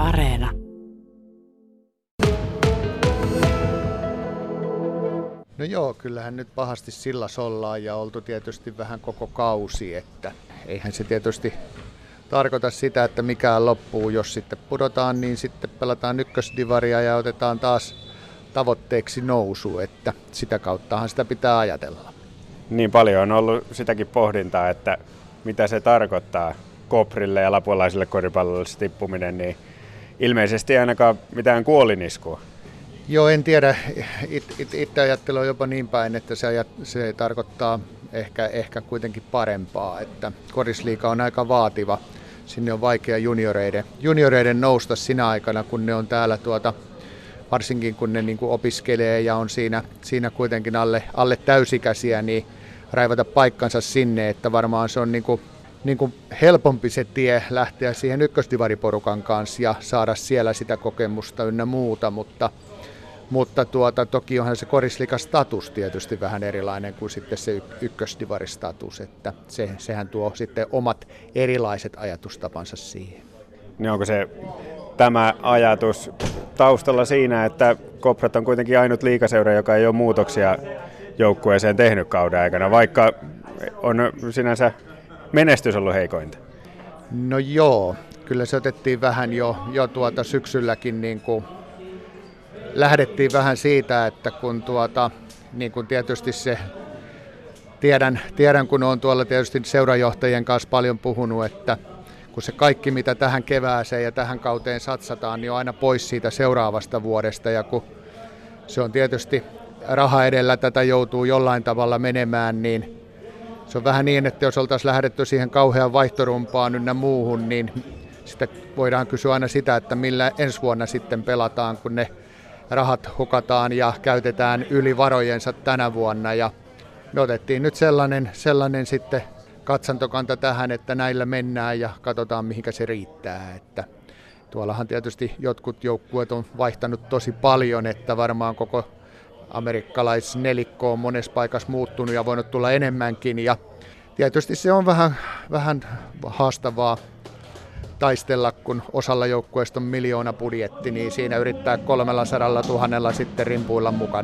Areena. No joo, kyllähän nyt pahasti sillas ollaan ja oltu tietysti vähän koko kausi, että eihän se tietysti tarkoita sitä, että mikään loppuu. Jos sitten pudotaan, niin sitten pelataan ykkösdivaria ja otetaan taas tavoitteeksi nousu, että sitä kauttahan sitä pitää ajatella. Niin paljon on ollut sitäkin pohdintaa, että mitä se tarkoittaa Koprille ja lapualaisille koripallolle se tippuminen, niin ilmeisesti ei ainakaan mitään kuoliniskua. Joo, en tiedä. Itse ajattelen jopa niin päin, että se tarkoittaa ehkä kuitenkin parempaa, että korisliiga on aika vaativa. Sinne on vaikea junioreiden nousta sinä aikana, kun ne on täällä varsinkin kun ne niin kuin opiskelee ja on siinä kuitenkin alle täysikäisiä, niin raivata paikkansa sinne, että varmaan se on niin kuin helpompi se tie lähteä siihen ykkösdivariporukan kanssa ja saada siellä sitä kokemusta ynnä muuta, mutta toki onhan se korisliigan status tietysti vähän erilainen kuin sitten se ykkösdivaristatus, että sehän tuo sitten omat erilaiset ajatustapansa siihen. Niin onko se tämä ajatus taustalla siinä, että Koprat on kuitenkin ainut liigaseura, joka ei ole muutoksia joukkueeseen tehnyt kauden aikana, vaikka on sinänsä menestys ollut heikointa? No joo, kyllä se otettiin vähän jo syksylläkin niin kuin lähdettiin vähän siitä, että kun niin kuin tietysti se tiedän, kun olen tuolla tietysti seurajohtajien kanssa paljon puhunut, että kun se kaikki, mitä tähän kevääseen ja tähän kauteen satsataan, niin on aina pois siitä seuraavasta vuodesta. Ja kun se on tietysti raha edellä, tätä joutuu jollain tavalla menemään, niin se on vähän niin, että jos oltaisiin lähdetty siihen kauhean vaihtorumpaan ynnä muuhun, niin sitten voidaan kysyä aina sitä, että millä ensi vuonna sitten pelataan, kun ne rahat hukataan ja käytetään yli varojensa tänä vuonna. Ja me otettiin nyt sellainen sitten katsantokanta tähän, että näillä mennään ja katsotaan mihinkä se riittää. Että tuollahan tietysti jotkut joukkueet on vaihtanut tosi paljon, että varmaan koko amerikkalaisnelikko on monessa paikassa muuttunut ja voinut tulla enemmänkin. Ja tietysti se on vähän haastavaa taistella, kun osalla joukkueesta on 1 miljoona budjetti, niin siinä yrittää 300 000 sitten rimpuilla mukana.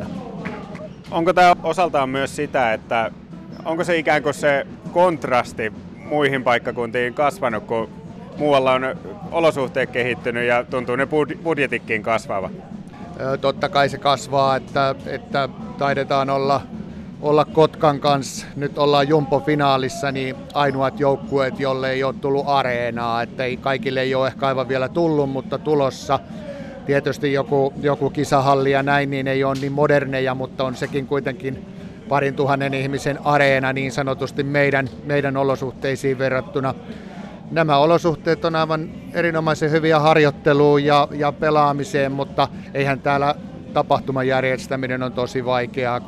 Onko tämä osaltaan myös sitä, että onko se ikään kuin se kontrasti muihin paikkakuntiin kasvanut, kun muualla on olosuhteet kehittynyt ja tuntuu ne budjetitkin kasvava? Totta kai se kasvaa, että taidetaan olla Kotkan kanssa. Nyt ollaan Jumbo-finaalissa, niin ainoat joukkueet, jolle ei ole tullut areenaa. Että kaikille ei ole ehkä aivan vielä tullut, mutta tulossa. Tietysti joku kisahalli ja näin, niin ei ole niin moderneja, mutta on sekin kuitenkin 2,000 ihmisen areena niin sanotusti meidän olosuhteisiin verrattuna. Nämä olosuhteet on aivan erinomaisen hyviä harjoitteluun ja pelaamiseen, mutta eihän täällä tapahtuman järjestäminen on tosi vaikeaa,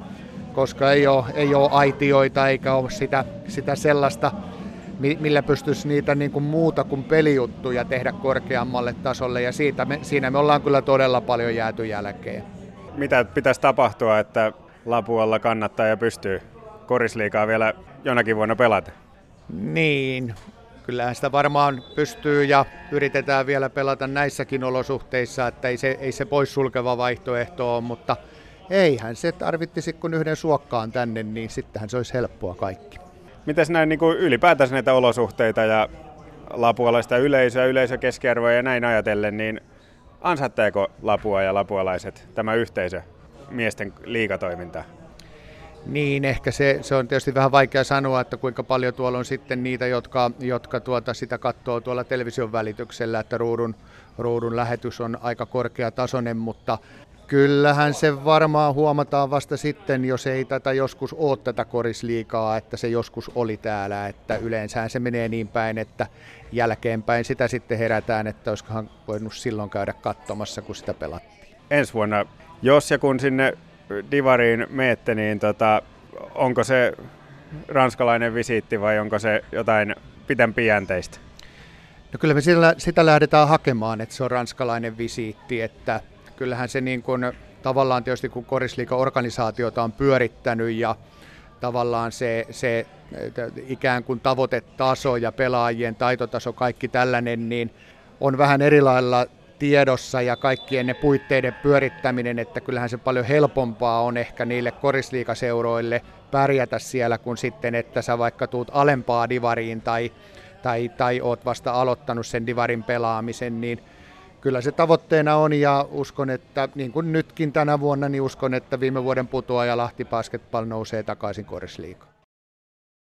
koska ei ole aitioita eikä ole sitä sellaista, millä pystyisi niitä niin kuin muuta kuin pelijuttuja tehdä korkeammalle tasolle, ja siinä me ollaan kyllä todella paljon jääty jälkeen. Mitä pitäisi tapahtua, että Lapualla kannattaa ja pystyy korisliigaa vielä jonakin vuonna pelata? Niin, kyllähän sitä varmaan pystyy ja yritetään vielä pelata näissäkin olosuhteissa, että ei se poissulkeva vaihtoehto ole, mutta eihän se tarvittisi kun yhden suokkaan tänne, niin sittenhän se olisi helppoa kaikki. Mitäs näin niin kuin ylipäätänsä näitä olosuhteita ja lapualaista yleisökeskiarvoa ja näin ajatellen, niin ansaitteeko Lapua ja lapualaiset tämä yhteisö miesten liigatoimintaa? Niin, ehkä se on tietysti vähän vaikea sanoa, että kuinka paljon tuolla on sitten niitä, jotka sitä katsoo tuolla television välityksellä, että ruudun lähetys on aika korkeatasoinen, mutta kyllähän se varmaan huomataan vasta sitten, jos ei tätä joskus ole tätä korisliigaa, että se joskus oli täällä, että yleensä se menee niin päin, että jälkeenpäin sitä sitten herätään, että olisikohan voinut silloin käydä katsomassa, kun sitä pelattiin. Ensi vuonna, jos ja kun sinne divariin meette, niin onko se ranskalainen visiitti vai onko se jotain pitempijänteistä? No kyllä me sitä lähdetään hakemaan, että se on ranskalainen visiitti, että kyllähän se niin kuin, tavallaan tietysti kun korisliiga-organisaatiota on pyörittänyt ja tavallaan se ikään kuin tavoitetaso ja pelaajien taitotaso, kaikki tällainen, niin on vähän eri lailla tiedossa ja kaikkien ne puitteiden pyörittäminen, että kyllähän se paljon helpompaa on ehkä niille korisliigaseuroille pärjätä siellä kuin sitten, että sä vaikka tuut alempaa divariin tai oot vasta aloittanut sen divarin pelaamisen, niin kyllä se tavoitteena on ja uskon, että niin kuin nytkin tänä vuonna, niin uskon, että viime vuoden putoaja Lahti Basketball nousee takaisin korisliigaan.